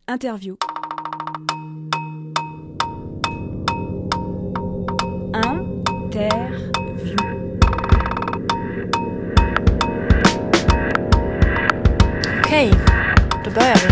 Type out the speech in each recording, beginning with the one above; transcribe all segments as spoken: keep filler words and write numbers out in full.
Interview. Interview. Okej, då börjar vi.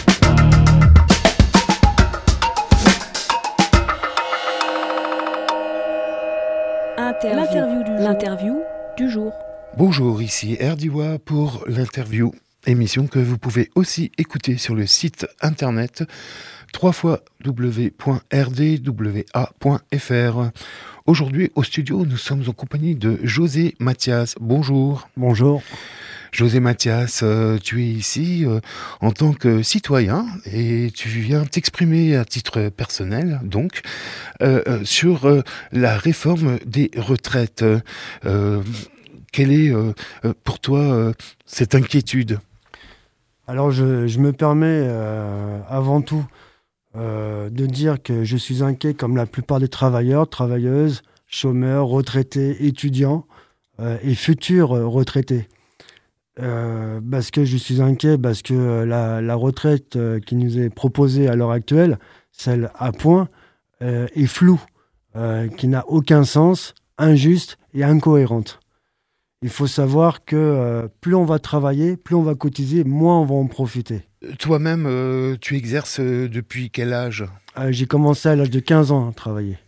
Interview. L'interview du jour. L'interview du jour. Bonjour, ici Erdiwa pour l'interview, émission que vous pouvez aussi écouter sur le site internet w w w point r d w a point f r. Aujourd'hui, au studio, nous sommes en compagnie de José Mathias. Bonjour. Bonjour. José Mathias, euh, tu es ici euh, en tant que citoyen et tu viens t'exprimer à titre personnel, donc, euh, euh, sur euh, la réforme des retraites. Euh, quelle est euh, pour toi euh, cette inquiétude ? Alors, je, je me permets euh, avant tout euh, de dire que je suis inquiet comme la plupart des travailleurs, travailleuses, chômeurs, retraités, étudiants euh, et futurs retraités. Euh, parce que je suis inquiet, parce que la, la retraite euh, qui nous est proposée à l'heure actuelle, celle à point, euh, est floue, euh, qui n'a aucun sens, injuste et incohérente. Il faut savoir que euh, plus on va travailler, plus on va cotiser, moins on va en profiter. Toi-même, euh, tu exerces depuis quel âge ? euh, J'ai commencé à l'âge de quinze ans à travailler.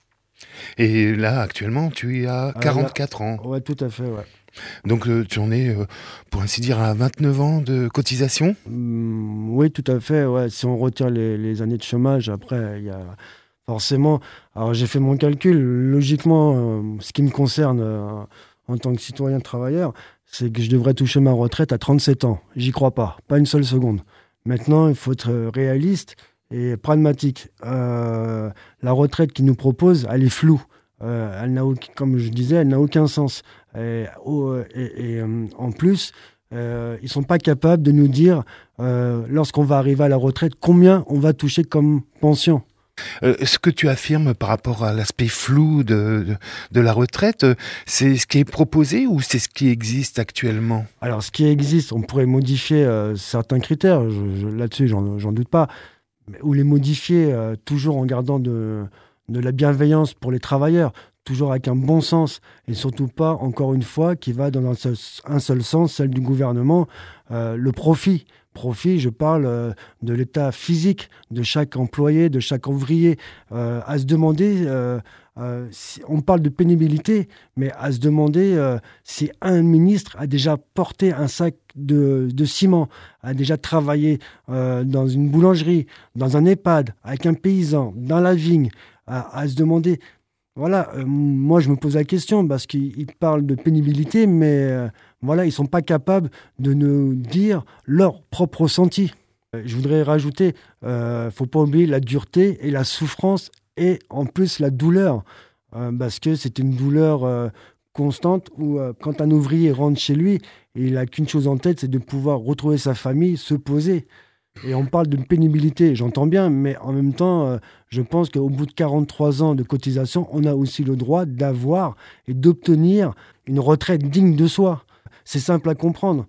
Et là, actuellement, tu as quarante-quatre euh, là, ans. Ouais, tout à fait, ouais. Donc euh, tu en es, euh, pour ainsi dire, à vingt-neuf ans de cotisation ? mmh, Oui, tout à fait. Ouais. Si on retire les, les années de chômage, après, il y a forcément... Alors j'ai fait mon calcul. Logiquement, euh, ce qui me concerne euh, en tant que citoyen travailleur, c'est que je devrais toucher ma retraite à trente-sept ans. J'y crois pas, pas une seule seconde. Maintenant, il faut être réaliste et pragmatique. Euh, la retraite qu'ils nous proposent, elle est floue. Euh, elle n'a aucun, comme je disais, elle n'a aucun sens. Et, et, et euh, en plus, euh, ils ne sont pas capables de nous dire, euh, lorsqu'on va arriver à la retraite, combien on va toucher comme pension. Euh, ce que tu affirmes par rapport à l'aspect flou de, de, de la retraite, c'est ce qui est proposé ou c'est ce qui existe actuellement ? Alors, ce qui existe, on pourrait modifier euh, certains critères, je, je, là-dessus, j'en, j'en doute pas, mais, ou les modifier euh, toujours en gardant de... de la bienveillance pour les travailleurs, toujours avec un bon sens, et surtout pas, encore une fois, qui va dans un seul, un seul sens, celle du gouvernement, euh, le profit. Profit, je parle euh, de l'état physique de chaque employé, de chaque ouvrier, euh, à se demander, euh, euh, si, on parle de pénibilité, mais à se demander euh, si un ministre a déjà porté un sac de, de ciment, a déjà travaillé euh, dans une boulangerie, dans un EHPAD, avec un paysan, dans la vigne, à, à se demander... Voilà, euh, moi je me pose la question parce qu'ils parlent de pénibilité, mais euh, voilà, ils ne sont pas capables de nous dire leur propre ressenti. Euh, je voudrais rajouter, il euh, ne faut pas oublier la dureté et la souffrance et en plus la douleur, euh, parce que c'est une douleur euh, constante où euh, quand un ouvrier rentre chez lui, il n'a qu'une chose en tête, c'est de pouvoir retrouver sa famille, se poser. Et on parle d'une pénibilité, j'entends bien, mais en même temps, euh, je pense qu'au bout de quarante-trois ans de cotisation, on a aussi le droit d'avoir et d'obtenir une retraite digne de soi. C'est simple à comprendre.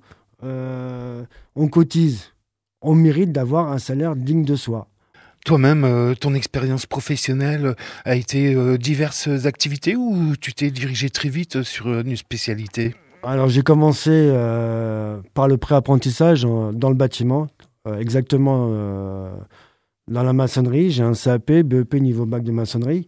Euh, on cotise, on mérite d'avoir un salaire digne de soi. Toi-même, euh, ton expérience professionnelle a été euh, diverses activités ou tu t'es dirigé très vite sur une spécialité ? Alors j'ai commencé euh, par le pré-apprentissage euh, dans le bâtiment. Euh, exactement euh, dans la maçonnerie. J'ai un C A P, B E P niveau bac de maçonnerie.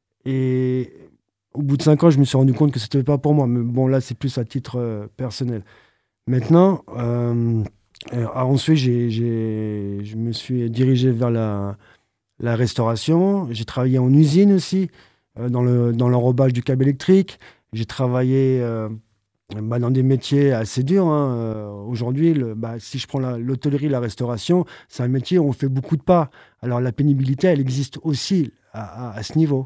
Et au bout de cinq ans, je me suis rendu compte que ce n'était pas pour moi. Mais bon, là, c'est plus à titre euh, personnel. Maintenant, euh, euh, ensuite, j'ai, j'ai, je me suis dirigé vers la, la restauration. J'ai travaillé en usine aussi, euh, dans, le, dans l'enrobage du câble électrique. J'ai travaillé... Euh, Bah, dans des métiers assez durs. Hein. Euh, aujourd'hui, le, bah, si je prends la, l'hôtellerie, la restauration, c'est un métier où on fait beaucoup de pas. Alors la pénibilité, elle existe aussi à, à, à ce niveau.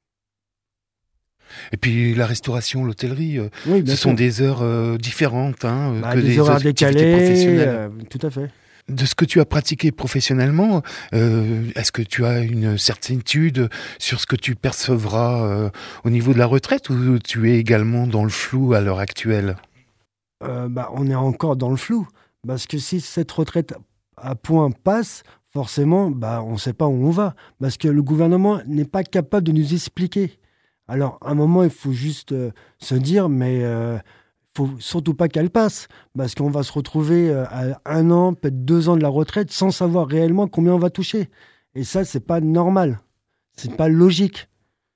Et puis la restauration, l'hôtellerie, euh, oui, ce sûr. sont des heures euh, différentes hein, bah, que des, des horaires activités décalés, professionnelles. Euh, tout à fait. De ce que tu as pratiqué professionnellement, euh, est-ce que tu as une certitude sur ce que tu percevras euh, au niveau de la retraite ou tu es également dans le flou à l'heure actuelle ? euh, bah, On est encore dans le flou. Parce que si cette retraite à point passe, forcément, bah, on ne sait pas où on va, parce que le gouvernement n'est pas capable de nous expliquer. Alors, à un moment, il faut juste euh, se dire, mais il euh, ne faut surtout pas qu'elle passe, parce qu'on va se retrouver euh, à un an, peut-être deux ans de la retraite, sans savoir réellement combien on va toucher. Et ça, c'est pas normal. C'est pas logique.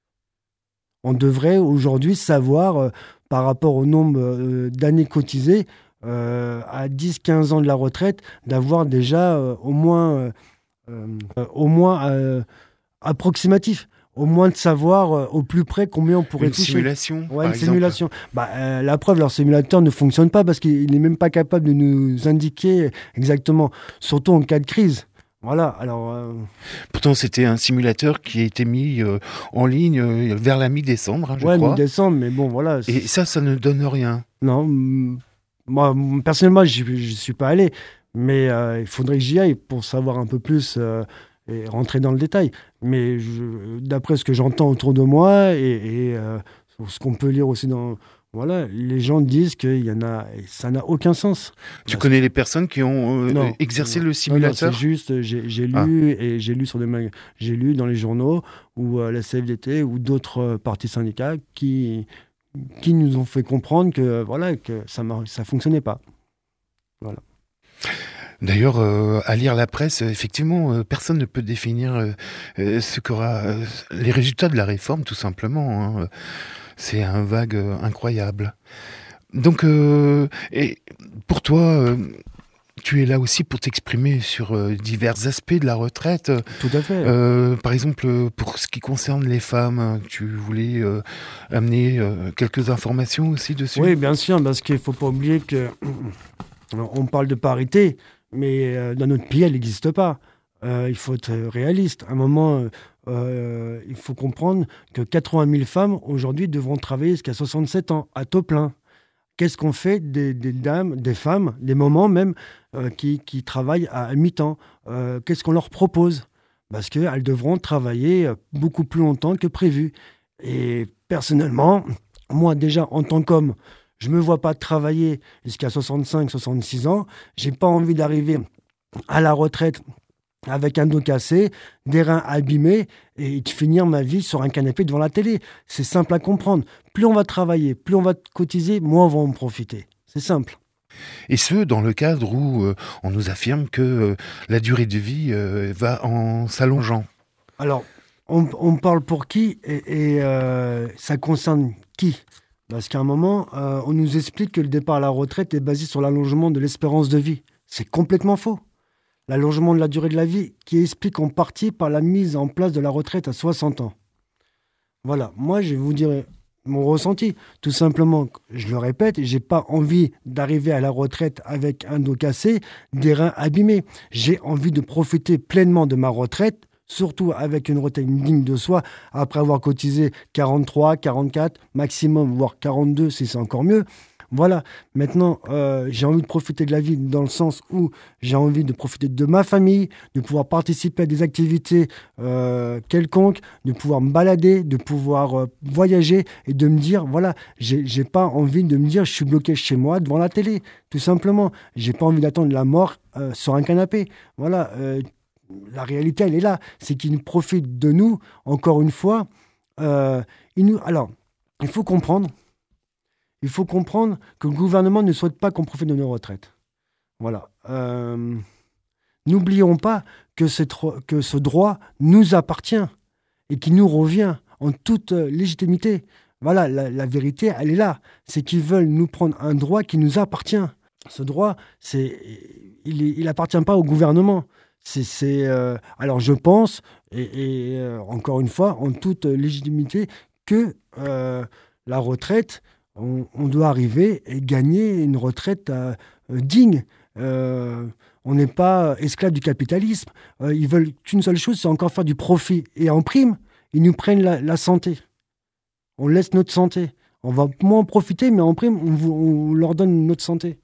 On devrait aujourd'hui savoir, euh, par rapport au nombre euh, d'années cotisées, euh, à dix à quinze ans de la retraite, d'avoir déjà euh, au moins, euh, euh, au moins euh, approximatif. Au moins de savoir euh, au plus près combien on pourrait une toucher. Simulation, ouais, par une simulation. exemple. Bah, euh, la preuve, leur simulateur ne fonctionne pas parce qu'il n'est même pas capable de nous indiquer exactement, surtout en cas de crise. Voilà, alors... Euh... Pourtant, c'était un simulateur qui a été mis euh, en ligne euh, vers la mi-décembre, hein, je ouais, crois. Ouais, mi-décembre, mais bon, voilà. Et ça, ça ne donne rien. Non, m- moi, personnellement, je n'y suis pas allé, mais euh, il faudrait que j'y aille pour savoir un peu plus euh, et rentrer dans le détail. Mais je, d'après ce que j'entends autour de moi et, et euh, ce qu'on peut lire aussi dans... Voilà, les gens disent que y en a, ça n'a aucun sens. Tu Parce connais que... les personnes qui ont euh, non, exercé non, le simulateur ? Non, non, c'est juste, j'ai, j'ai lu ah. et j'ai lu sur des mag... j'ai lu dans les journaux ou euh, la C F D T ou d'autres euh, partis syndicats qui qui nous ont fait comprendre que voilà que ça ça fonctionnait pas. Voilà. D'ailleurs, euh, à lire la presse, effectivement, euh, personne ne peut définir euh, euh, ce qu'aura euh, les résultats de la réforme, tout simplement. Hein. C'est un vague euh, incroyable. Donc, euh, et pour toi, euh, tu es là aussi pour t'exprimer sur euh, divers aspects de la retraite. Tout à fait. Euh, par exemple, pour ce qui concerne les femmes, tu voulais euh, amener euh, quelques informations aussi dessus ? Oui, bien sûr, parce qu'il ne faut pas oublier que on parle de parité, mais euh, dans notre pays, elle n'existe pas. Euh, il faut être réaliste. À un moment... Euh, il faut comprendre que quatre-vingt mille femmes aujourd'hui devront travailler jusqu'à soixante-sept ans à taux plein. Qu'est-ce qu'on fait des, des dames, des femmes, des mamans même euh, qui, qui travaillent à mi-temps euh, Qu'est-ce qu'on leur propose ? Parce qu'elles devront travailler beaucoup plus longtemps que prévu. Et personnellement, moi déjà en tant qu'homme, je ne me vois pas travailler jusqu'à soixante-cinq soixante-six ans. Je n'ai pas envie d'arriver à la retraite avec un dos cassé, des reins abîmés, et de finir ma vie sur un canapé devant la télé. C'est simple à comprendre. Plus on va travailler, plus on va cotiser, moins on va en profiter. C'est simple. Et ce, dans le cadre où euh, on nous affirme que euh, la durée de vie euh, va en s'allongeant. Alors, on, on parle pour qui et, et euh, ça concerne qui ? Parce qu'à un moment, euh, on nous explique que le départ à la retraite est basé sur l'allongement de l'espérance de vie. C'est complètement faux. L'allongement de la durée de la vie qui explique en partie par la mise en place de la retraite à soixante ans. Voilà, moi je vais vous dire mon ressenti. Tout simplement, je le répète, je n'ai pas envie d'arriver à la retraite avec un dos cassé, des reins abîmés. J'ai envie de profiter pleinement de ma retraite, surtout avec une retraite digne de soi, après avoir cotisé quarante-trois, quarante-quatre, maximum, voire quarante-deux si c'est encore mieux. Voilà, maintenant, euh, j'ai envie de profiter de la vie dans le sens où j'ai envie de profiter de ma famille, de pouvoir participer à des activités euh, quelconques, de pouvoir me balader, de pouvoir euh, voyager et de me dire, voilà, j'ai, j'ai pas envie de me dire je suis bloqué chez moi devant la télé, tout simplement. J'ai pas envie d'attendre la mort euh, sur un canapé. Voilà, euh, la réalité, elle est là. C'est qu'ils nous profitent de nous, encore une fois. Euh, ils nous... Alors, il faut comprendre Il faut comprendre que le gouvernement ne souhaite pas qu'on profite de nos retraites. Voilà. Euh, n'oublions pas que, cette, que ce droit nous appartient et qu'il nous revient en toute légitimité. Voilà, la, la vérité, elle est là. C'est qu'ils veulent nous prendre un droit qui nous appartient. Ce droit, c'est, il n'appartient pas au gouvernement. C'est, c'est, euh, alors je pense, et, et euh, encore une fois, en toute légitimité, que euh, la retraite... On, on doit arriver et gagner une retraite euh, digne. Euh, on n'est pas esclave du capitalisme. Euh, ils veulent qu'une seule chose, c'est encore faire du profit. Et en prime, ils nous prennent la, la santé. On laisse notre santé. On va moins en profiter, mais en prime, on, on leur donne notre santé.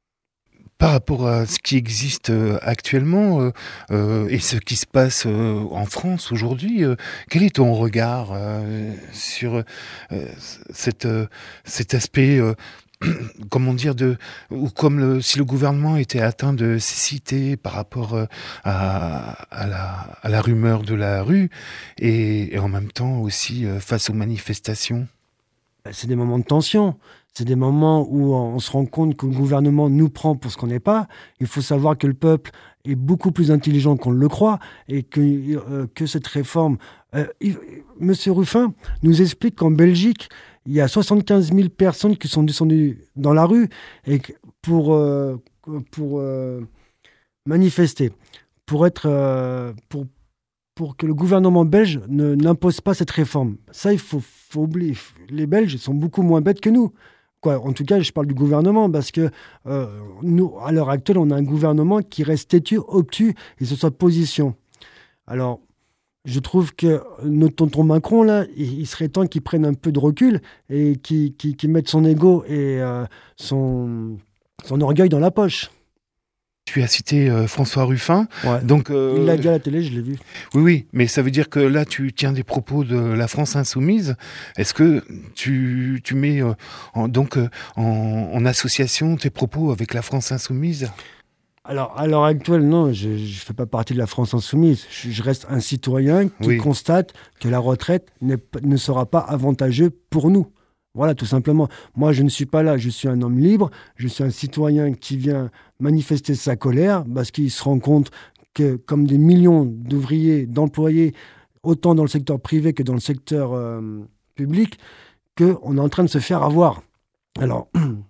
Par rapport à ce qui existe actuellement euh, euh, et ce qui se passe euh, en France aujourd'hui, euh, quel est ton regard euh, sur euh, cette, euh, cet aspect euh, comment dire, de, ou comme le, si le gouvernement était atteint de cécité par rapport euh, à, à, la, à la rumeur de la rue, et, et en même temps aussi euh, face aux manifestations. C'est des moments de tension. C'est des moments où on se rend compte que le gouvernement nous prend pour ce qu'on n'est pas. Il faut savoir que le peuple est beaucoup plus intelligent qu'on le croit et que, euh, que cette réforme... Euh, il, Monsieur Ruffin nous explique qu'en Belgique, il y a soixante-quinze mille personnes qui sont descendues dans la rue et pour, euh, pour euh, manifester, pour, être, euh, pour, pour que le gouvernement belge ne, n'impose pas cette réforme. Ça, il faut, faut oublier. Les Belges sont beaucoup moins bêtes que nous. Quoi, en tout cas, je parle du gouvernement parce que euh, nous, à l'heure actuelle, on a un gouvernement qui reste têtu, obtus et sur sa position. Alors, je trouve que notre tonton Macron, là, il, il serait temps qu'il prenne un peu de recul et qu'il, qu'il, qu'il mette son ego et euh, son, son orgueil dans la poche. Tu as cité euh, François Ruffin. Ouais. Donc, euh, il l'a dit à la télé, je l'ai vu. Oui, oui, mais ça veut dire que là, tu tiens des propos de la France insoumise. Est-ce que tu, tu mets euh, en, donc, euh, en, en association tes propos avec la France insoumise ? Alors, à l'heure actuelle, non, je ne fais pas partie de la France insoumise. Je, je reste un citoyen qui oui. constate que la retraite n'est, ne sera pas avantageuse pour nous. Voilà, tout simplement. Moi, je ne suis pas là. Je suis un homme libre. Je suis un citoyen qui vient manifester sa colère parce qu'il se rend compte que, comme des millions d'ouvriers, d'employés, autant dans le secteur privé que dans le secteur euh, public, qu'on est en train de se faire avoir. Alors,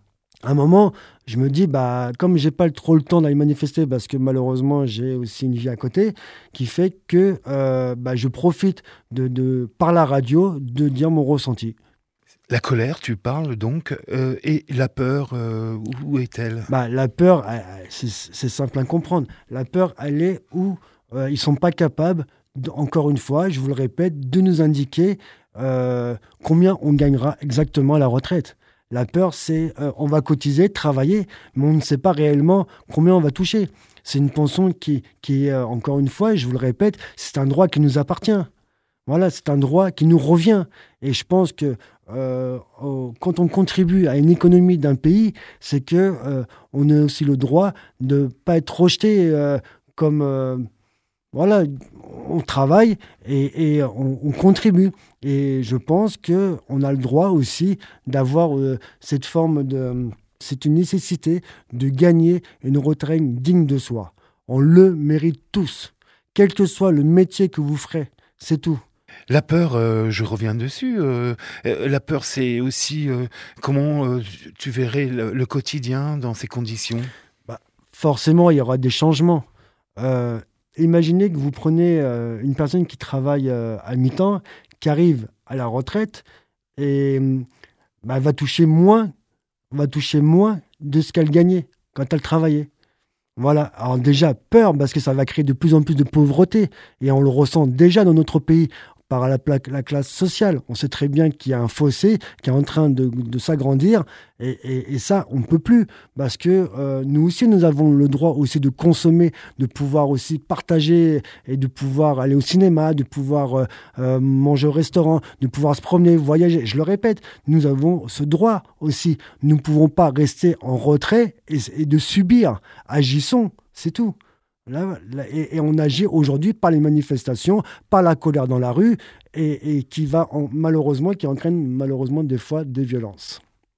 à un moment, je me dis, bah, comme j'ai pas trop le temps d'aller manifester, parce que malheureusement, j'ai aussi une vie à côté, qui fait que euh, bah, je profite de, de, par la radio de dire mon ressenti. La colère, tu parles donc, euh, et la peur, euh, où est-elle ? Bah, la peur, c'est, c'est simple à comprendre. La peur, elle est où euh, ils ne sont pas capables, encore une fois, je vous le répète, de nous indiquer euh, combien on gagnera exactement à la retraite. La peur, c'est euh, on va cotiser, travailler, mais on ne sait pas réellement combien on va toucher. C'est une pension qui, qui euh, encore une fois, je vous le répète, c'est un droit qui nous appartient. Voilà, c'est un droit qui nous revient. Et je pense que euh, oh, quand on contribue à une économie d'un pays, c'est que euh, on a aussi le droit de ne pas être rejeté euh, comme... Euh, voilà, on travaille et, et on, on contribue. Et je pense qu'on a le droit aussi d'avoir euh, cette forme de... C'est une nécessité de gagner une retraite digne de soi. On le mérite tous. Quel que soit le métier que vous ferez, c'est tout. La peur, euh, je reviens dessus. Euh, euh, la peur, c'est aussi euh, comment euh, tu verrais le, le quotidien dans ces conditions ? Bah, forcément, il y aura des changements. Euh, imaginez que vous prenez euh, une personne qui travaille euh, à mi-temps, qui arrive à la retraite et bah, elle va toucher moins, va toucher moins de ce qu'elle gagnait quand elle travaillait. Voilà. Alors déjà, peur, parce que ça va créer de plus en plus de pauvreté. Et on le ressent déjà dans notre pays par la, la classe sociale. On sait très bien qu'il y a un fossé qui est en train de, de s'agrandir. Et, et, et ça, on ne peut plus. Parce que euh, nous aussi, nous avons le droit aussi de consommer, de pouvoir aussi partager et de pouvoir aller au cinéma, de pouvoir euh, euh, manger au restaurant, de pouvoir se promener, voyager. Je le répète, nous avons ce droit aussi. Nous ne pouvons pas rester en retrait et, et de subir. Agissons, c'est tout. Là, là, et, et on agit aujourd'hui par les manifestations, par la colère dans la rue, et, et qui va en, malheureusement, qui entraîne malheureusement des fois des violences.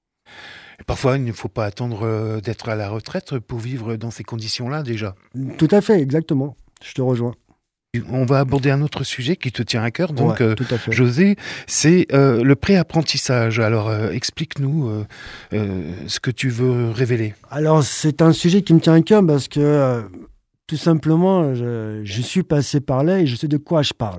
Et parfois, il ne faut pas attendre euh, d'être à la retraite pour vivre dans ces conditions-là déjà. Tout à fait, exactement. Je te rejoins. On va aborder un autre sujet qui te tient à cœur, donc ouais, euh, José, c'est euh, le pré-apprentissage. Alors euh, explique-nous euh, euh, ce que tu veux révéler. Alors c'est un sujet qui me tient à cœur parce que euh, tout simplement, je, je suis passé par là et je sais de quoi je parle.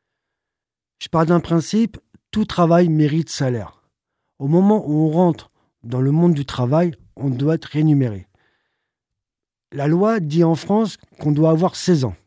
Je parle d'un principe, tout travail mérite salaire. Au moment où on rentre dans le monde du travail, on doit être rémunéré. La loi dit en France qu'on doit avoir seize ans.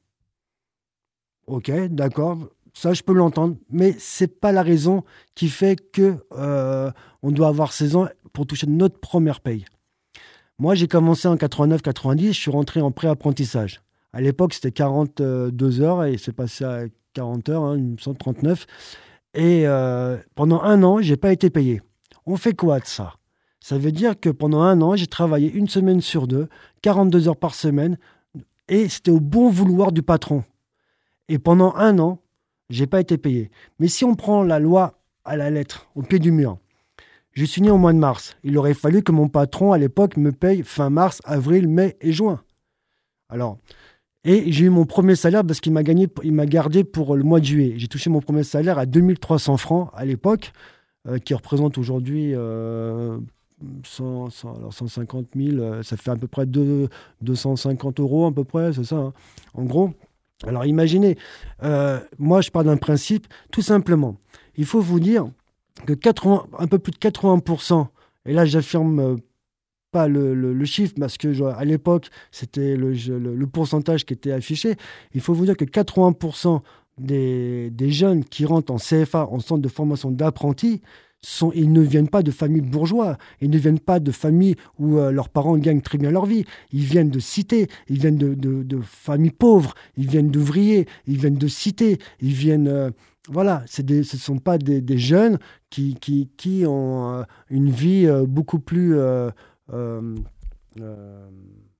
Ok, d'accord, ça je peux l'entendre, mais c'est pas la raison qui fait que euh, on doit avoir seize ans pour toucher notre première paye. Moi, j'ai commencé en quatre-vingt-neuf quatre-vingt-dix, je suis rentré en pré-apprentissage. À l'époque, c'était quarante-deux heures et c'est passé à quarante heures, hein, cent trente-neuf. Et euh, pendant un an, j'ai pas été payé. On fait quoi de ça ? Ça veut dire que pendant un an, j'ai travaillé une semaine sur deux, quarante-deux heures par semaine, et c'était au bon vouloir du patron. Et pendant un an, je n'ai pas été payé. Mais si on prend la loi à la lettre, au pied du mur, je suis né au mois de mars. Il aurait fallu que mon patron, à l'époque, me paye fin mars, avril, mai et juin. Alors, et j'ai eu mon premier salaire parce qu'il m'a gagné, il m'a gardé pour le mois de juillet. J'ai touché mon premier salaire à deux mille trois cents francs à l'époque, euh, qui représente aujourd'hui euh, cent, cent, alors cent cinquante mille, euh, ça fait à peu près deux, deux cent cinquante euros à peu près, c'est ça, hein, en gros. Alors imaginez, euh, moi je pars d'un principe, tout simplement, il faut vous dire que quatre-vingts, un peu plus de quatre-vingts pour cent, et là j'affirme euh, pas le, le, le chiffre, parce que je, à l'époque c'était le, le, le pourcentage qui était affiché, il faut vous dire que quatre-vingts pour cent des, des jeunes qui rentrent en C F A, en centre de formation d'apprentis, Sont, ils ne viennent pas de familles bourgeoises, ils ne viennent pas de familles où euh, leurs parents gagnent très bien leur vie. Ils viennent de cités, ils viennent de, de, de familles pauvres, ils viennent d'ouvriers, ils viennent de cités, ils viennent... Euh, voilà, c'est des, ce ne sont pas des, des jeunes qui, qui, qui ont euh, une vie euh, beaucoup plus euh, euh, euh,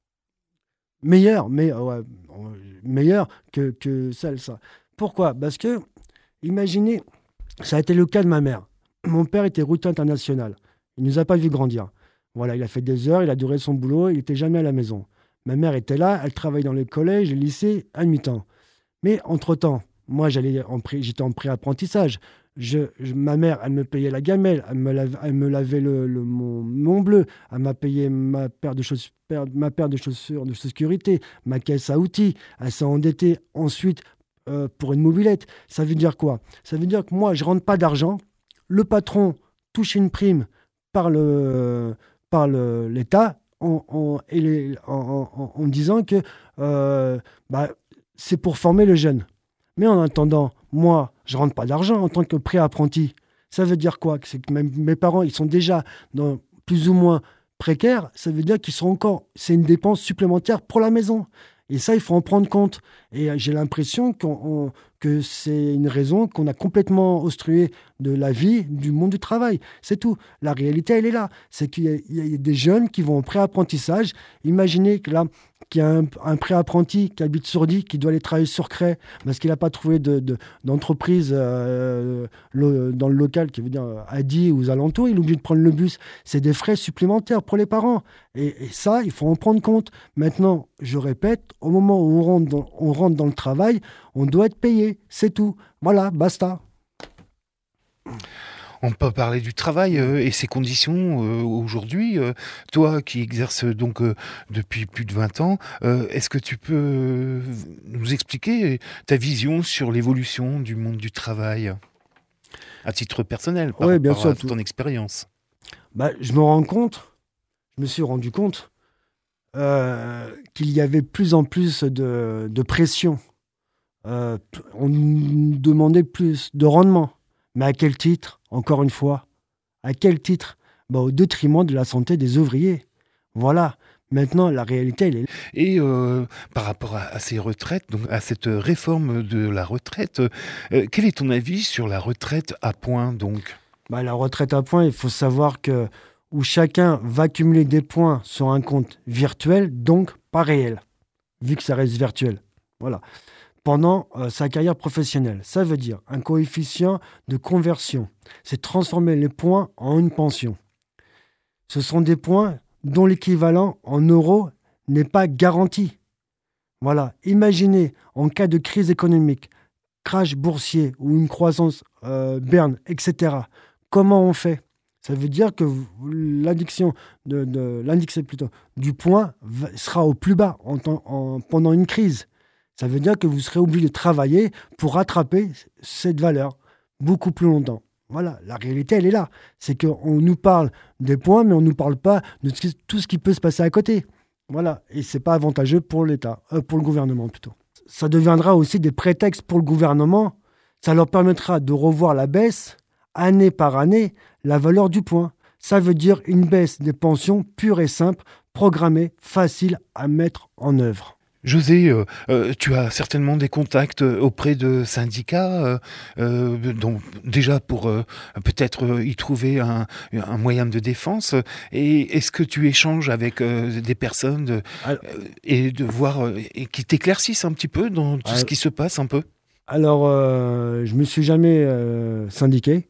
meilleure, mais, ouais, meilleure que, que celle, ça. Pourquoi ? Parce que, imaginez, ça a été le cas de ma mère. Mon père était routier international. Il ne nous a pas vu grandir. Voilà, il a fait des heures, il a duré son boulot, il n'était jamais à la maison. Ma mère était là, elle travaillait dans les collèges, les lycées, à mi-temps. Mais entre-temps, moi, j'allais en pré, j'étais en pré-apprentissage. Je, je, ma mère, elle me payait la gamelle, elle me, lave, elle me lavait le, le, mon, mon bleu, elle m'a payé ma paire de chaussures, ma paire de chaussures de sécurité, ma caisse à outils. Elle s'est endettée ensuite euh, pour une mobilette. Ça veut dire quoi ? Ça veut dire que moi, je ne rentre pas d'argent. Le patron touche une prime par, le, par le, l'État en, en, et les, en, en, en disant que euh, bah, c'est pour former le jeune. Mais en attendant, moi, je ne rentre pas d'argent en tant que pré-apprenti. Ça veut dire quoi ? C'est que même mes parents, ils sont déjà dans plus ou moins précaires. Ça veut dire qu'ils sont encore... C'est une dépense supplémentaire pour la maison. Et ça, il faut en prendre compte. Et j'ai l'impression qu'on, on, que c'est une raison qu'on a complètement obstrué de la vie, du monde du travail. C'est tout. La réalité, elle est là. C'est qu'il y a, il y a des jeunes qui vont en pré-apprentissage. Imaginez que là, qu'il y a un, un pré-apprenti qui habite sur Die, qui doit aller travailler sur Cray parce qu'il n'a pas trouvé de, de, d'entreprise euh, le, dans le local, qui veut dire à Die ou aux alentours. Il est obligé de prendre le bus. C'est des frais supplémentaires pour les parents. Et, et ça, il faut en prendre compte. Maintenant, je répète, au moment où on rentre dans, on rentre dans le travail, on doit être payé. C'est tout. Voilà, basta. On peut parler du travail euh, et ses conditions euh, aujourd'hui. Euh, toi qui exerces donc euh, depuis plus de vingt ans, euh, est-ce que tu peux nous expliquer ta vision sur l'évolution du monde du travail à titre personnel, par oui, bien rapport sûr, à ton expérience ? Bah, je me rends compte, je me suis rendu compte euh, qu'il y avait plus en plus de, de pression. Euh, on nous demandait plus de rendement. Mais à quel titre, encore une fois ? À quel titre ? Bah, au détriment de la santé des ouvriers. Voilà. Maintenant, la réalité, elle est là. Et euh, par rapport à, à ces retraites, donc à cette réforme de la retraite, euh, quel est ton avis sur la retraite à points, donc ? Bah, la retraite à points, il faut savoir que où chacun va cumuler des points sur un compte virtuel, donc pas réel, vu que ça reste virtuel. Voilà. Pendant euh, sa carrière professionnelle. Ça veut dire un coefficient de conversion. C'est transformer les points en une pension. Ce sont des points dont l'équivalent en euros n'est pas garanti. Voilà. Imaginez, en cas de crise économique, crash boursier ou une croissance euh, berne, et cetera, comment on fait ? Ça veut dire que l'indiction de, de, l'indice plutôt, du point va, sera au plus bas en, en, pendant une crise. Ça veut dire que vous serez obligé de travailler pour rattraper cette valeur beaucoup plus longtemps. Voilà, la réalité, elle est là. C'est qu'on nous parle des points, mais on ne nous parle pas de tout ce qui peut se passer à côté. Voilà, et ce n'est pas avantageux pour l'État, euh, pour le gouvernement plutôt. Ça deviendra aussi des prétextes pour le gouvernement. Ça leur permettra de revoir la baisse, année par année, la valeur du point. Ça veut dire une baisse des pensions pure et simple, programmée, facile à mettre en œuvre. José, euh, euh, tu as certainement des contacts auprès de syndicats, euh, euh, donc déjà pour euh, peut-être euh, y trouver un, un moyen de défense. Et est-ce que tu échanges avec euh, des personnes de, Alors, euh, et de voir euh, et qui t'éclaircissent un petit peu dans tout alors, ce qui se passe un peu? alors euh, je me suis jamais euh, syndiqué.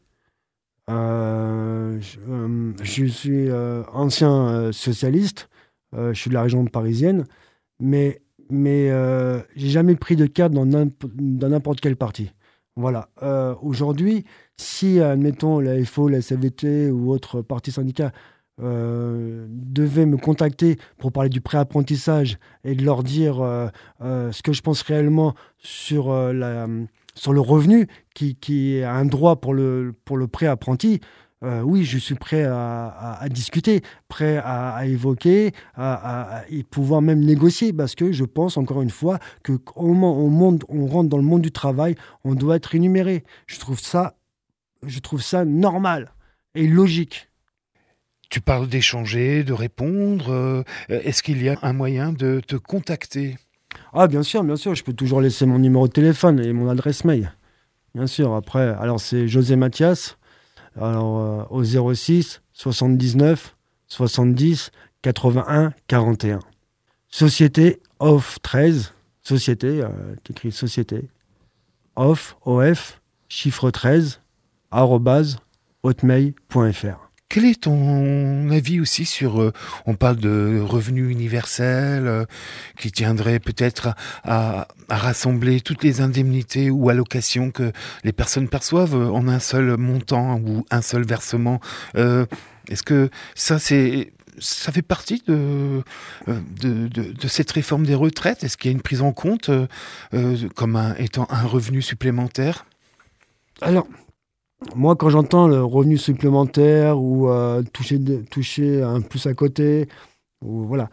Euh, je, euh, je suis euh, ancien euh, socialiste. Euh, je suis de la région parisienne, mais mais euh, j'ai jamais pris de cadre dans n'importe, dans n'importe quel parti. Voilà. Euh, aujourd'hui, si, admettons, la F O, la S F V T ou autre parti syndicat euh, devait me contacter pour parler du pré-apprentissage et de leur dire euh, euh, ce que je pense réellement sur, euh, la, sur le revenu, qui, qui est un droit pour le, pour le pré-apprenti, Euh, oui, je suis prêt à, à- à discuter, prêt à, à évoquer, à, à- à- et pouvoir même négocier, parce que je pense, encore une fois, que au moment où on, monte- on rentre dans le monde du travail, on doit être rémunéré. Je trouve ça, je trouve ça normal et logique. Tu parles d'échanger, de répondre. euh, Est-ce qu'il y a un moyen de te contacter? Ah, bien sûr, bien sûr, je peux toujours laisser mon numéro de téléphone et mon adresse mail. Bien sûr, après, alors c'est José Mathias, alors euh, au zéro six soixante-dix-neuf soixante-dix quatre-vingt-un quarante et un. Société off treize, société, euh, t'écris société, off, off, chiffre treize, arrobase, hotmail point fr. Quel est ton avis aussi sur, euh, on parle de revenu universel, euh, qui tiendrait peut-être à, à- à rassembler toutes les indemnités ou allocations que les personnes perçoivent en un seul montant ou un seul versement. Euh, est-ce que ça, c'est, ça fait partie de, euh, de, de, de cette réforme des retraites? Est-ce qu'il y a une prise en compte euh, euh, comme un, étant un revenu supplémentaire? Alors, moi, quand j'entends le revenu supplémentaire ou euh, toucher, de- toucher un plus à côté, ou voilà,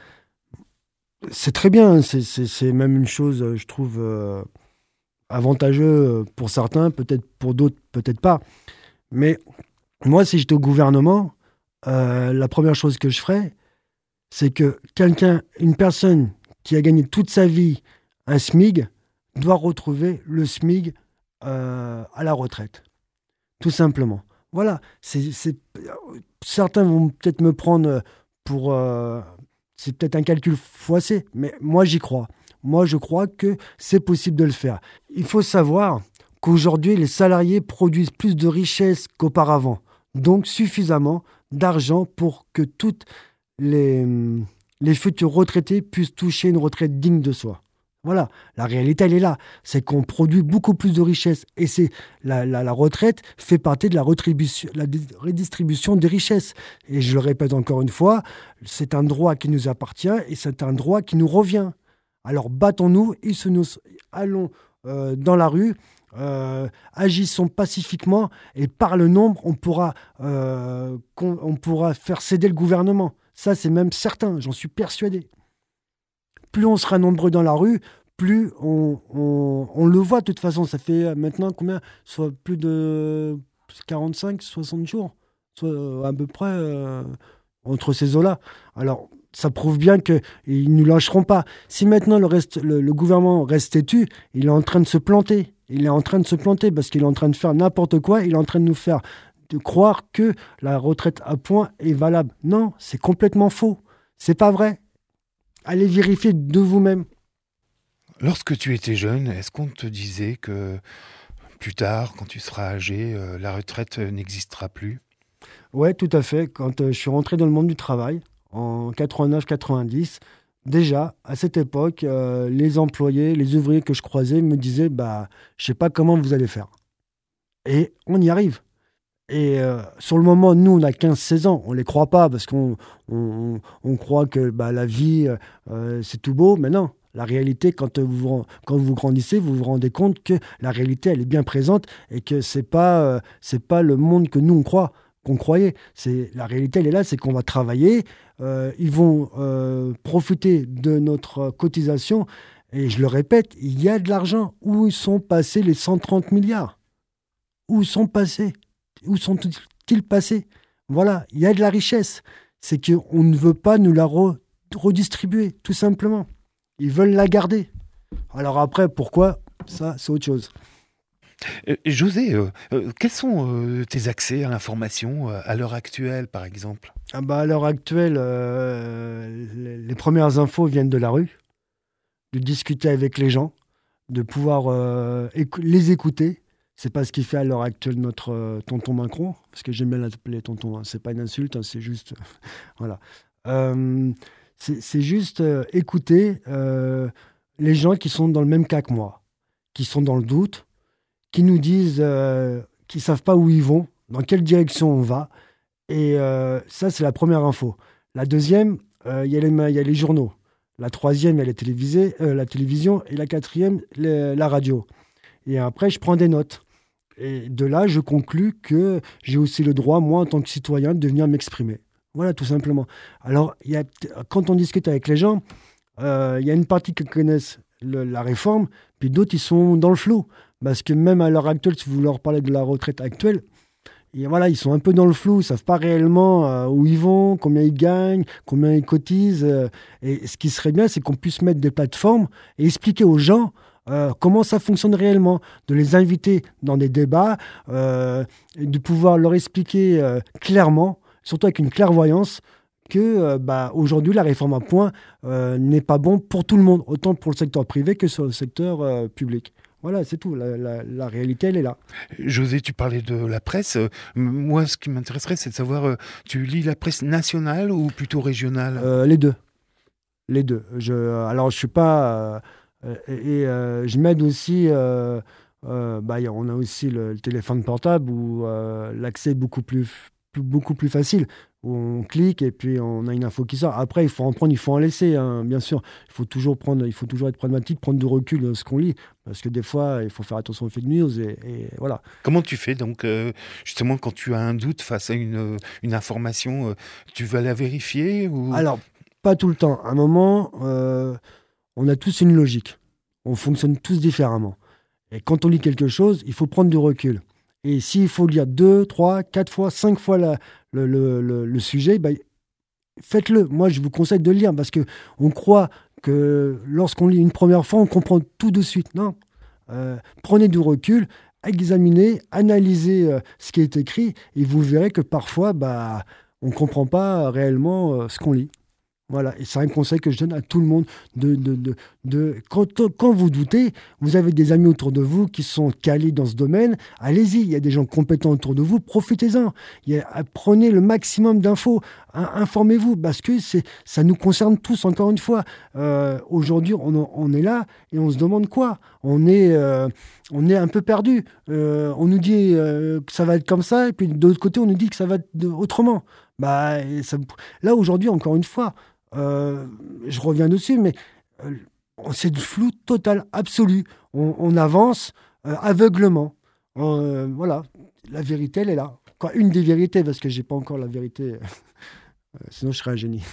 c'est très bien. C'est c'est- c'est même une chose, euh, je trouve, euh, avantageux pour certains, peut-être pour d'autres, peut-être pas. Mais moi, si j'étais au gouvernement, euh, la première chose que je ferais, c'est que quelqu'un, une personne qui a gagné toute sa vie un SMIG, doit retrouver le SMIG euh, à la retraite. Tout simplement. Voilà. C'est, c'est- Certains vont peut-être me prendre pour... euh, c'est peut-être un calcul faussé, mais moi j'y crois. Moi je crois que c'est possible de le faire. Il faut savoir qu'aujourd'hui les salariés produisent plus de richesses qu'auparavant. Donc suffisamment d'argent pour que toutes les, les futurs retraités puissent toucher une retraite digne de soi. Voilà, la réalité, elle est là. C'est qu'on produit beaucoup plus de richesses. Et c'est la, la, la retraite fait partie de la, retribution, la dé- redistribution des richesses. Et je le répète encore une fois, c'est un droit qui nous appartient et c'est un droit qui nous revient. Alors battons-nous, et se nous, allons euh, dans la rue, euh, agissons pacifiquement et par le nombre, on pourra, euh, con- on pourra faire céder le gouvernement. Ça, c'est même certain, j'en suis persuadé. Plus on sera nombreux dans la rue, plus on, on- on le voit de toute façon. Ça fait maintenant combien? Soit plus de quarante-cinq, soixante jours, soit euh, à peu près euh, entre ces eaux-là. Alors, ça prouve bien qu'ils ne nous lâcheront pas. Si maintenant le, reste, le, le gouvernement reste têtu, il est en train de se planter. Il est en train de se planter parce qu'il est en train de faire n'importe quoi. Il est en train de nous faire de croire que la retraite à points est valable. Non, c'est complètement faux. C'est pas vrai. Allez vérifier de vous-même. Lorsque tu étais jeune, est-ce qu'on te disait que plus tard, quand tu seras âgé, euh, la retraite euh, n'existera plus? Ouais, tout à fait. Quand euh, je suis rentré dans le monde du travail, en quatre-vingt-neuf quatre-vingt-dix, déjà, à cette époque, euh, les employés, les ouvriers que je croisais me disaient, bah, je sais pas comment vous allez faire. Et on y arrive. Et euh, sur le moment, nous, on a quinze seize ans. On ne les croit pas parce qu'on on, on croit que bah, la vie, euh, c'est tout beau. Mais non, la réalité, quand vous, quand vous grandissez, vous vous rendez compte que la réalité, elle est bien présente et que ce n'est pas, euh, c'est pas le monde que nous, on croit, qu'on croyait. C'est, la réalité, elle est là, c'est qu'on va travailler. Euh, ils vont euh, profiter de notre cotisation. Et je le répète, il y a de l'argent. Où sont passés les cent trente milliards? Où sont passés? Où sont-ils passés? Voilà, il y a de la richesse. C'est qu'on ne veut pas nous la re- redistribuer, tout simplement. Ils veulent la garder. Alors après, pourquoi ? Ça, c'est autre chose. Euh, José, euh, euh, quels sont euh, tes accès à l'information euh, à l'heure actuelle, par exemple ? Ah bah, à l'heure actuelle, euh, les, les premières infos viennent de la rue, de discuter avec les gens, de pouvoir euh, écou- les écouter. C'est pas ce qui fait à l'heure actuelle notre euh, tonton Macron, parce que j'aime bien l'appeler tonton. Hein. C'est pas une insulte, hein, c'est juste, voilà. Euh, c'est, c'est juste euh, écouter euh, les gens qui sont dans le même cas que moi, qui sont dans le doute, qui nous disent euh, qu'ils savent pas où ils vont, dans quelle direction on va. Et euh, ça, c'est la première info. La deuxième, il y, y a les journaux. La troisième, il y a les euh, la télévision. Et la quatrième, les, la radio. Et après, je prends des notes. Et de là, je conclus que j'ai aussi le droit, moi, en tant que citoyen, de venir m'exprimer. Voilà, tout simplement. Alors, y a, quand on discute avec les gens, il euh, y a une partie qui connaissent le, la réforme, puis d'autres, ils sont dans le flou. Parce que même à l'heure actuelle, si vous leur parlez de la retraite actuelle, et voilà, ils sont un peu dans le flou, ils ne savent pas réellement euh, où ils vont, combien ils gagnent, combien ils cotisent. Euh, et ce qui serait bien, c'est qu'on puisse mettre des plateformes et expliquer aux gens euh, comment ça fonctionne réellement, de les inviter dans des débats, euh, et de pouvoir leur expliquer euh, clairement, surtout avec une clairvoyance, que euh, bah, aujourd'hui, la réforme à points euh, n'est pas bon pour tout le monde, autant pour le secteur privé que sur le secteur euh, public. Voilà, c'est tout. La, la, la réalité, elle est là. José, tu parlais de la presse. Moi, ce qui m'intéresserait, c'est de savoir, euh, tu lis la presse nationale ou plutôt régionale ? euh, Les deux. Les deux. Je, alors, je suis pas... Euh, et euh, je m'aide aussi... Euh, euh, bah, on a aussi le, le téléphone portable où euh, l'accès est beaucoup plus, plus, beaucoup plus facile. Où on clique et puis on a une info qui sort. Après, il faut en prendre, il faut en laisser, hein, bien sûr. Il faut toujours prendre, il faut toujours être pragmatique, prendre du recul de ce qu'on lit, parce que des fois, il faut faire attention aux fake news et, et voilà. Comment tu fais donc, euh, justement, quand tu as un doute face à une, une information, euh, tu vas la vérifier ou... Alors, pas tout le temps. À un moment, euh, on a tous une logique. On fonctionne tous différemment. Et quand on lit quelque chose, il faut prendre du recul. Et s'il faut lire deux, trois, quatre fois, cinq fois la, le, le, le, le sujet, bah, faites-le. Moi, je vous conseille de le lire parce qu'on croit que lorsqu'on lit une première fois, on comprend tout de suite. Non. Euh, prenez du recul, examinez, analysez euh, ce qui est écrit et vous verrez que parfois, bah, on ne comprend pas réellement euh, ce qu'on lit. Voilà, et c'est un conseil que je donne à tout le monde. De, de, de, de, quand, quand vous doutez, vous avez des amis autour de vous qui sont calés dans ce domaine, allez-y, il y a des gens compétents autour de vous, profitez-en. Il y a, prenez le maximum d'infos, hein, informez-vous, parce que c'est, ça nous concerne tous, encore une fois. Euh, aujourd'hui, on, on est là et on se demande quoi ? On est, euh, on est un peu perdu. Euh, on nous dit euh, que ça va être comme ça, et puis de l'autre côté, on nous dit que ça va être autrement. Bah, ça, là, aujourd'hui, encore une fois, Euh, je reviens dessus, mais euh, c'est du flou total, absolu. On, on avance euh, aveuglement. Euh, voilà, la vérité, elle est là. Quoi, une des vérités, parce que j'ai pas encore la vérité. euh, sinon, je serais un génie.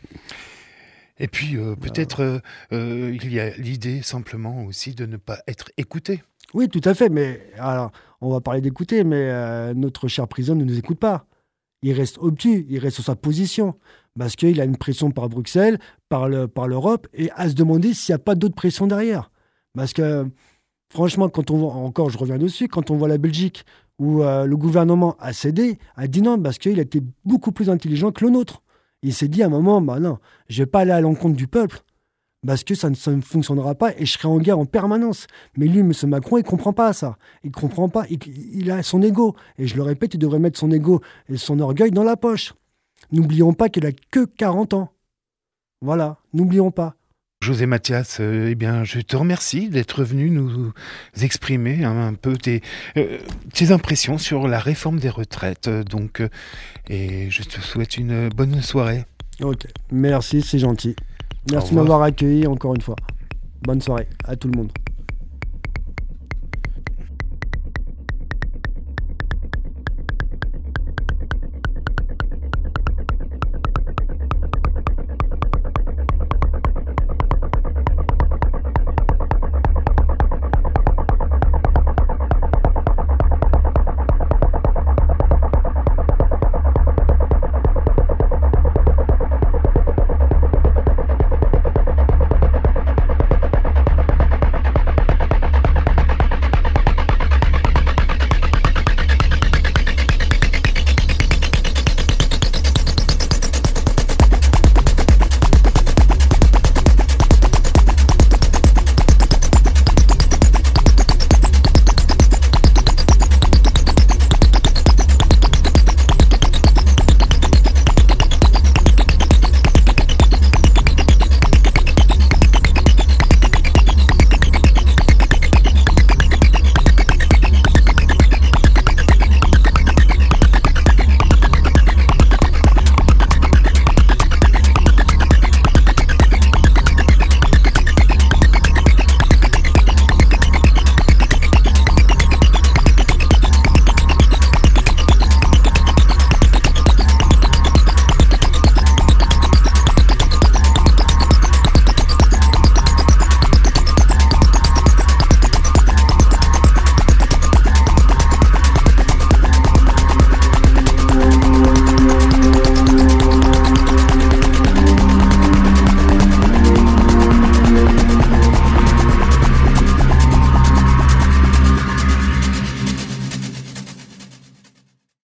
Et puis, euh, peut-être, euh, euh, il y a l'idée simplement aussi de ne pas être écouté. Oui, tout à fait. Mais alors, on va parler d'écouter, mais euh, notre cher président ne nous écoute pas. Il reste obtus, il reste sur sa position. Parce qu'il a une pression par Bruxelles, par, le, par l'Europe, et à se demander s'il n'y a pas d'autres pressions derrière. Parce que, franchement, quand on voit, encore je reviens dessus, quand on voit la Belgique, où euh, le gouvernement a cédé, a dit non, parce qu'il a été beaucoup plus intelligent que le nôtre. Il s'est dit à un moment, bah non, je ne vais pas aller à l'encontre du peuple, parce que ça ne, ça ne fonctionnera pas, et je serai en guerre en permanence. Mais lui, M. Macron, il ne comprend pas ça. Il ne comprend pas, il, il a son ego. Et je le répète, il devrait mettre son ego et son orgueil dans la poche. N'oublions pas qu'il n'a que quarante ans. Voilà, n'oublions pas. José Mathias, euh, eh bien, je te remercie d'être venu nous exprimer un, un peu tes, euh, tes impressions sur la réforme des retraites. Donc, euh, et je te souhaite une bonne soirée. Ok, merci, c'est gentil. Merci de m'avoir accueilli encore une fois. Bonne soirée à tout le monde.